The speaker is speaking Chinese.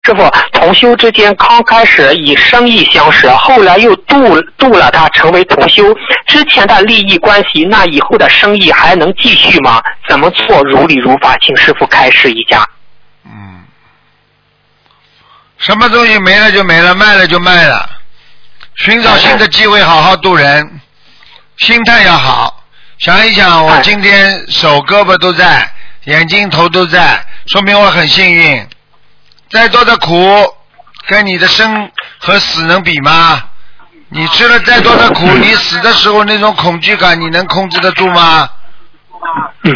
师傅，同修之间刚开始以生意相识，后来又度了他成为同修。之前的利益关系，那以后的生意还能继续吗？怎么做如理如法？请师傅开示一下。 什么东西没了就没了，卖了就卖了。寻找新的机会，好好度人，心态要好。想一想，我今天手胳膊都在，眼睛头都在，说明我很幸运。再多的苦跟你的生和死能比吗？你吃了再多的苦，你死的时候那种恐惧感你能控制得住吗？